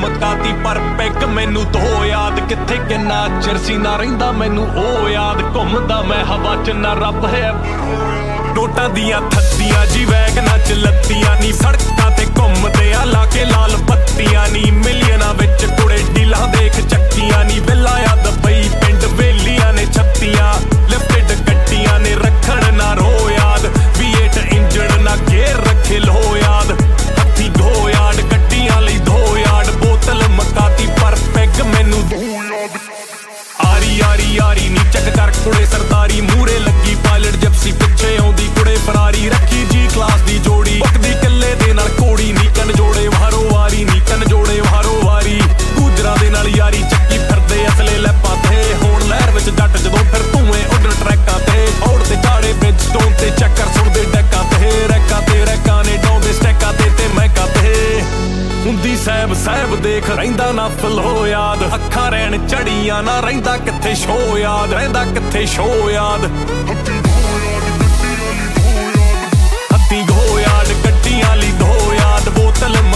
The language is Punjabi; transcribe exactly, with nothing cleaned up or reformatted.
ਮਕਾਤੀ ਪਰ ਪੈਗ ਮੈਨੂੰ ਧੋ ਯਾਦ ਕਿੱਥੇ ਕਿੰਨਾ ਚਿਰ ਸੀ ਨਾ ਰਹਿੰਦਾ ਮੈਨੂੰ ਉਹ ਯਾਦ ਘੁੰਮਦਾ ਮੈਂ ਹਵਾ ਚ ਨਾ ਰੱਬ ਹੈ ਨੋਟਾਂ ਦੀਆਂ ਥੱਦੀਆਂ ਜੀ ਵੈਗਨਾਂ ਚ ਲੱਤੀਆਂ ਨੀ ਸੜਕਾਂ ਤੇ ਘੁੰਮਦੇ ਆ ਲਾ ਕੇ ਲਾਲ ਬੱਤੀਆਂ ਨੀ ਮਿਲੀਅਨਾਂ ਵਿੱਚ ਕੁੜੇ ਡੀਲਾਂ ਦੇਖ ਚੱਕੀਆਂ ਨੀ ਵਿਲਾ ਯਾਦ ਪਈ ਪਿੰਡ ਵੇਲੀਆਂ ਨੇ ਛੱਤੀਆਂ ਲਿਫਟਡ ਗੱਡੀਆਂ ਨੇ ਰੱਖਣ ਨਾ ਰੋ ਯਾਦ ਵੀ ਏਟ ਇੰਜਣ ਨਾ ਗੇਰ ਰੱਖੇ ਲੋ ਯਾਦ ਹੱਥੀ ਗੋ ਯਾਦ ਗੱਡੀਆਂ ਲਈ ਧੋ ਯਾਦ ਬੋਤਲ ਮਕਾਤੀ ਪਰ ਪੈਗ ਮੈਨੂੰ ਧੋ ਯਾਦ ਆਰੀ ਆਰੀ ਆਰੀ ਨੀ ਚੱਕ ਕਰ ਕੁੜੇ ਸਰਦਾਰੀ ਮੂਰੇ ਲੱਗੀ ਪਾਇਲਟ ਜਿਪਸੀ ਪਿੱਛੇ ਆਉਂਦੀ ਕੁੜੇ ਫਰਾਰੀ ਰੱਖੀ ਜੀ ਕਲਾਸ ਦੀ ਜੋੜੀ ਪੱਕਦੀ ਕੱਲੇ ਦੇ ਨਾਲ ਕੋੜੀ ਨੀ ਕੰਨ ਜੋੜੇ ਵਾਰੋ ਵਾਰੀ ਨੀ ਕੰਨ ਜੋੜੇ ਵਾਰੋ ਵਾਰੀ ਗੁਜਰਾਂ ਦੇ ਨਾਲ ਯਾਰੀ ਚੱਕੀ ਫਿਰਦੇ ਅਸਲੇ ਲੈਪਾਂ ਤੇ ਹੁਣ ਲਹਿਰ ਵਿੱਚ ਜੱਟ ਜਦੋਂ ਫਿਰ ਧੂਏ ਉੱਡਣ ਟਰੈਕਾਂ ਤੇ ਔੜ ਤੇ ਝਾੜੇ ਵਿੱਚ ਸਟੋਨ ਤੇ ਚੱਕਰ ਸੁਣਦੇ ਡੈਕਾਂ ਤੇ ਰੈਕਾਂ ਤੇ ਰੈਕਾਂ ਨੇ ਡਾਉਂਦੇ ਸਟੈਕਾਂ ਤੇ ਤੇ ਮੈਕਾਂ ਤੇ ਹੁੰਦੀ ਸਹਿਬ ਸਹਿਬ ਦੇਖ ਰਹਿੰਦਾ ਨਾ ਫਲੋ ਯਾਦ ਅੱਖਾਂ ਰਹਿਣ ਝੜੀਆਂ ਨਾ ਰਹਿੰਦਾ ਕਿੱਥੇ ਸ਼ੋ ਯਾਦ ਰਹਿੰਦਾ ਕਿੱਥੇ ਸ਼ੋ ਯਾਦ ਹੱਥੀ ਗੋ ਯਾਦ ਗੱਡੀਆਂ ਲਈ ਧੋ ਯਾਦ ਬੋਤਲ